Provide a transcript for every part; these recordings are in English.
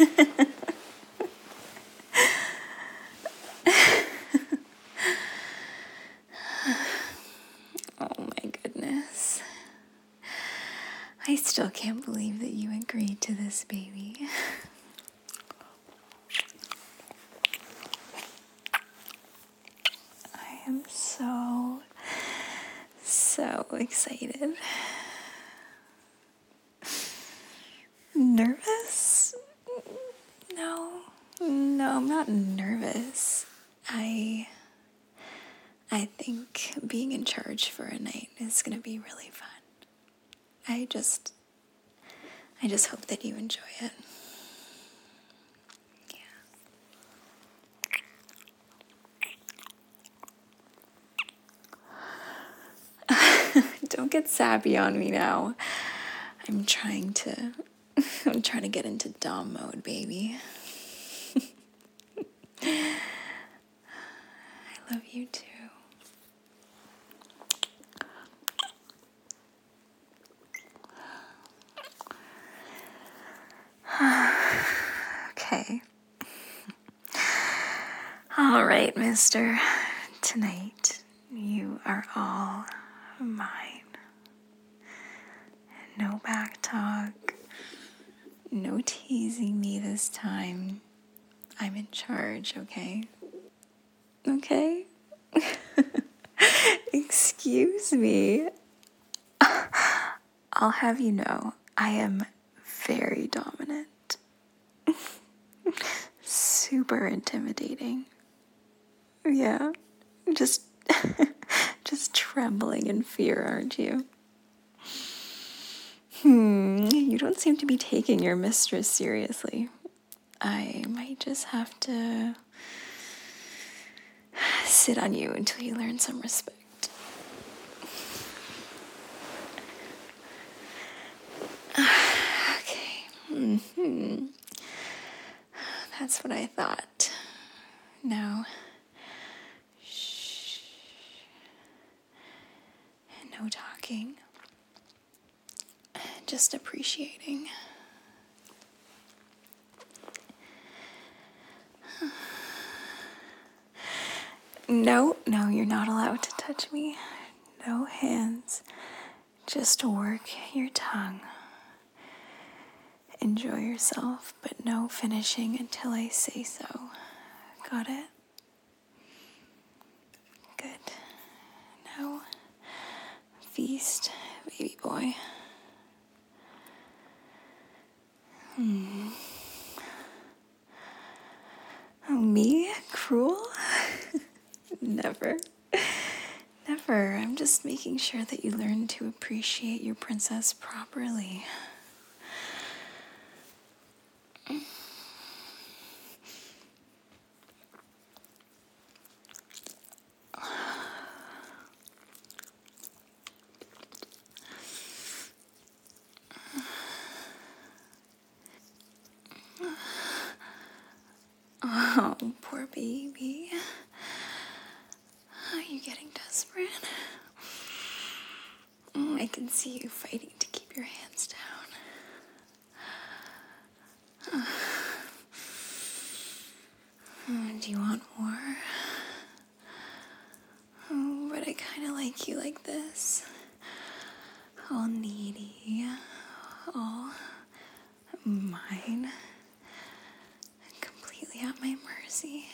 Oh my goodness. I still can't believe that you agreed to this, baby. I am so excited. Nervous? No, I'm not nervous. I think being in charge for a night is going to be really fun. I just hope that you enjoy it. Yeah. Don't get sappy on me now. I'm trying to get into Dom mode, baby. I love you too. Okay. All right, mister. Tonight, you are all mine. No back talk. No teasing me this time. I'm in charge, okay? Okay? Excuse me. I'll have you know, I am very dominant. Super intimidating. Yeah. Just trembling in fear, aren't you? You don't seem to be taking your mistress seriously. I might just have to sit on you until you learn some respect. Okay. That's what I thought. Now, shh. No talking. Just appreciating. No, you're not allowed to touch me. No hands. Just work your tongue. Enjoy yourself, but no finishing until I say so. Got it? Good. Now, feast, baby boy. Oh, me? Cruel? Never. Never. I'm just making sure that you learn to appreciate your princess properly. Oh, poor baby. Are you getting desperate? I can see you fighting to keep your hands down. Do you want more? Oh, but I kind of like you like this. All needy. All mine. Completely at my mercy.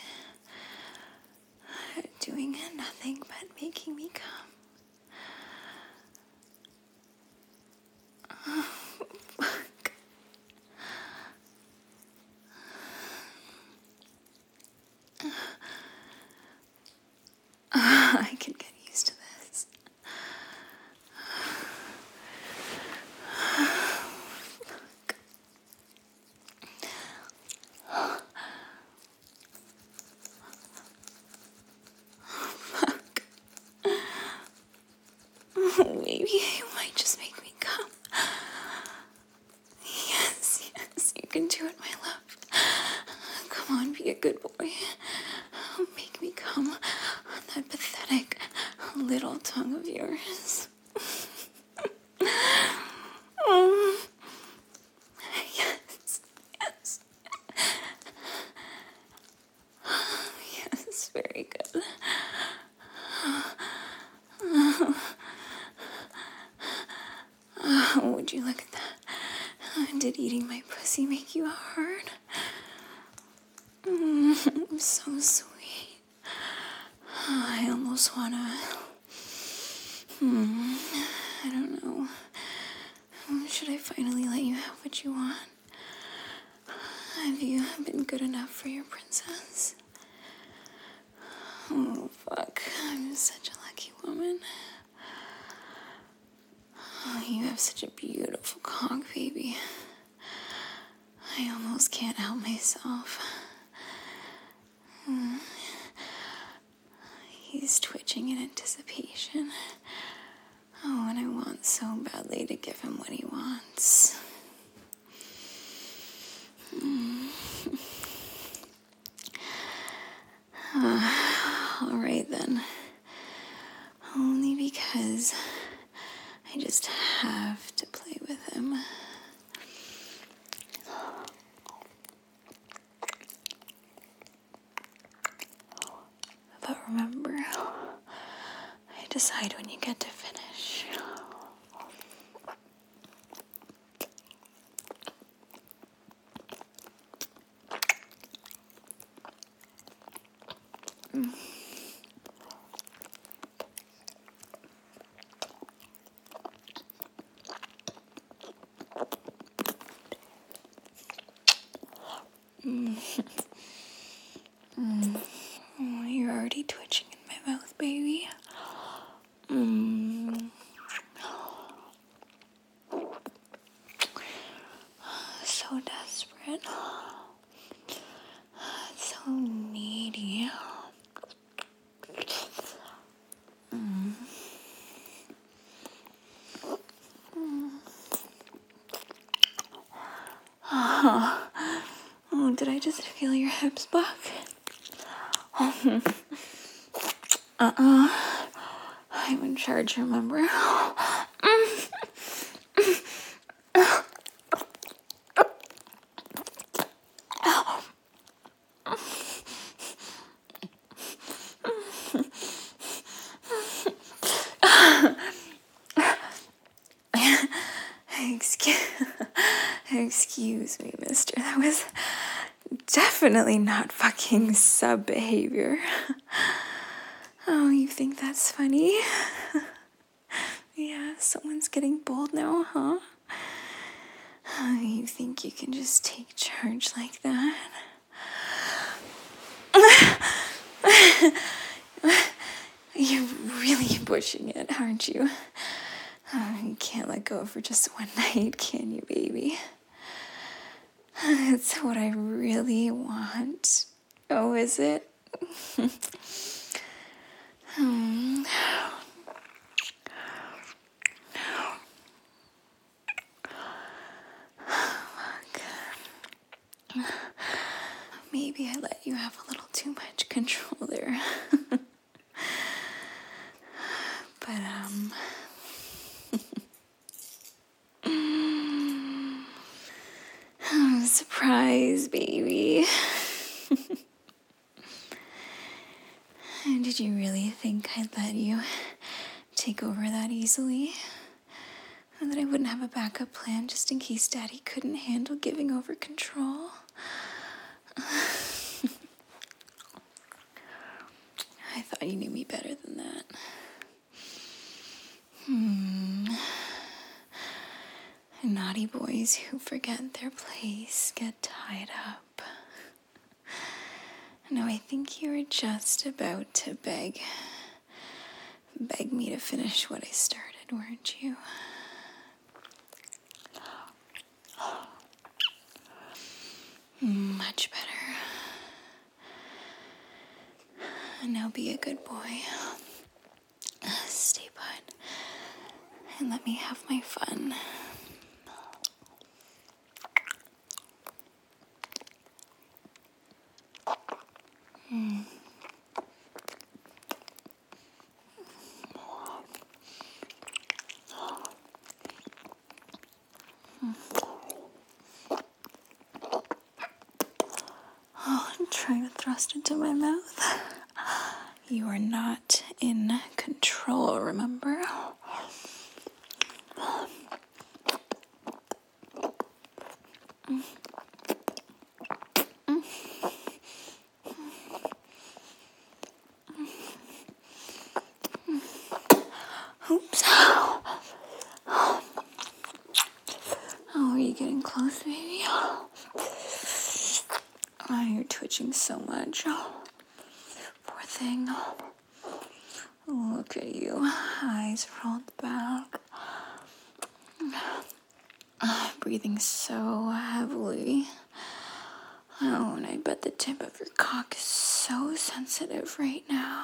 Doing nothing but making me come. Oh, fuck. I can get used to this. Fuck. Maybe you might just make me come. Yes, you can do it, my love. Come on, be a good boy. Make me come on that pathetic little tongue of yours. Yes. you look at that? Did eating my pussy make you hard? So sweet. I almost wanna... I don't know. Should I finally let you have what you want? Have you been good enough for your princess? Oh, fuck. I'm such a lucky woman. Oh, you have such a beautiful cock, baby. I almost can't help myself. He's twitching in anticipation. Oh, and I want so badly to give him what he wants. All right then. Only because I just have to play with him. But remember, I decide when you get to finish. Oh, you're already twitching in my mouth, baby. So desperate. So needy. Oh, did I just feel your hips buck? I'm in charge, remember? Excuse me, mister. That was definitely not fucking sub behavior. Oh, you think that's funny? Yeah, someone's getting bold now, huh? Oh, you think you can just take charge like that? You're really pushing it, aren't you? Oh, you can't let go for just one night, can you, baby? It's what I really want. Oh, is it? Maybe I let you have a little too much control there. But, surprise, baby. Did you really think I'd let you take over that easily? And that I wouldn't have a backup plan just in case Daddy couldn't handle giving over control? I thought you knew me better than that. Naughty boys who forget their place get tied up. No, I think you were just about to beg me to finish what I started, weren't you? Much better. Now be a good boy. Stay put. And let me have my fun. Oh, I'm trying to thrust into my mouth. You are not in control, remember? Oops. Oh, are you getting close, baby? Oh, you're twitching so much. Poor thing. Look at you. Eyes rolled back. Breathing so heavily. Oh, and I bet the tip of your cock is so sensitive right now.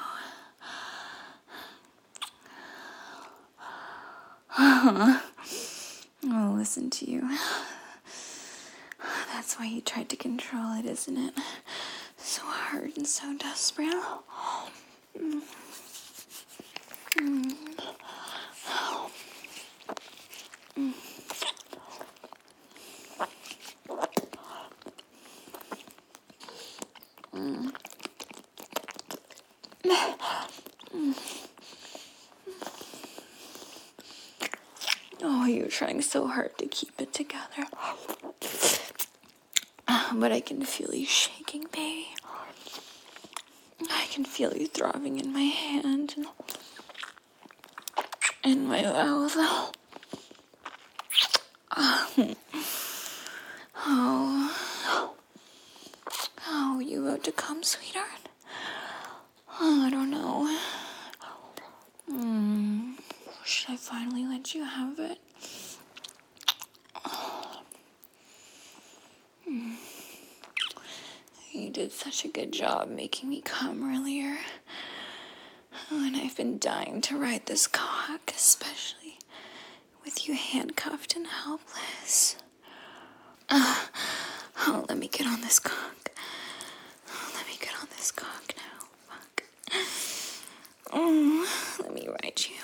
Oh, listen to you. That's why you tried to control it, isn't it? So hard and so desperate. Oh, you're trying so hard to keep it together. But I can feel you shaking, baby. I can feel you throbbing in my hand and in my mouth. Oh, you about to come, sweetheart? Oh, I don't know. Should I finally let you have it? You did such a good job making me come earlier. And I've been dying to ride this cock, especially with you handcuffed and helpless. Oh, let me get on this cock. Let me get on this cock now. Fuck. Let me ride you.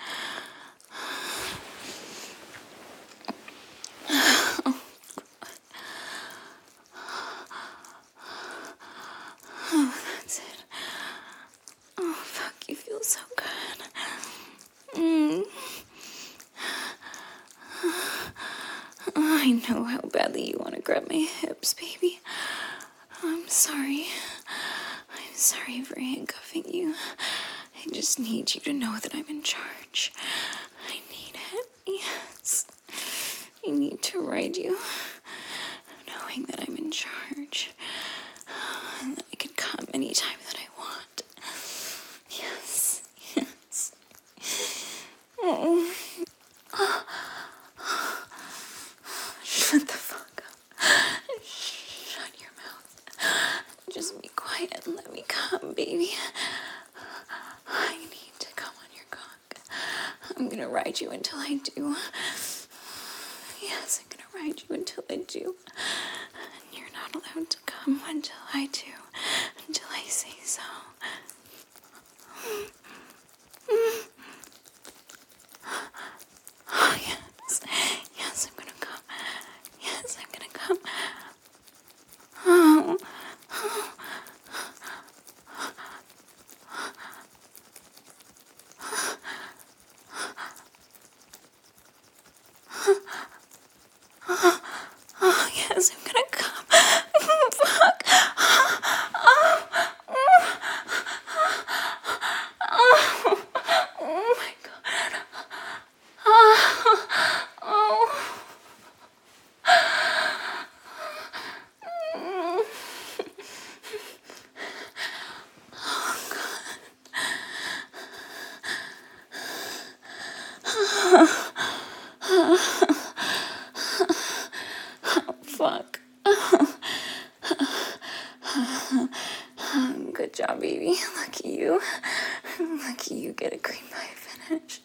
Oh, that's it. Oh, fuck, you feel so good. I know how badly you want to grab my hips, baby. I'm sorry. I'm sorry for handcuffing you. I just need you to know that I'm in charge. I need it, yes. I need to ride you, knowing that I'm in charge. And that I can come anytime that I want. Yes, yes. Oh. Shut the fuck up. Shut your mouth. Just be quiet and let me come, baby. I need to come on your cock. I'm gonna ride you until I do. Yes, I'm gonna ride you until I do. And you're not allowed to come until I do. Until I say so. Oh, yes. Yes, I'm gonna come. Yes, I'm gonna come. Oh. Oh, yes, I'm gonna come. Fuck. Oh my god. Oh. Fuck. Good job, baby. Lucky you. Lucky you get a green pie finish.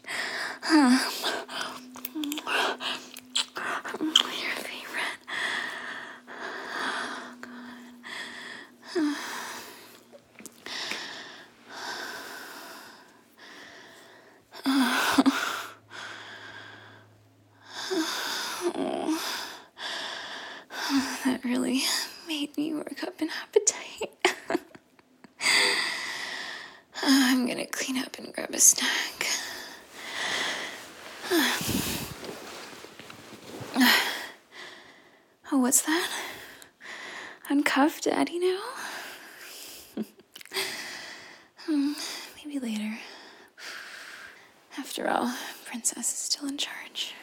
Your favorite. That really made me work up an appetite. I'm gonna clean up and grab a snack. Oh, what's that? Uncuff Daddy now? Maybe later. After all, Princess is still in charge.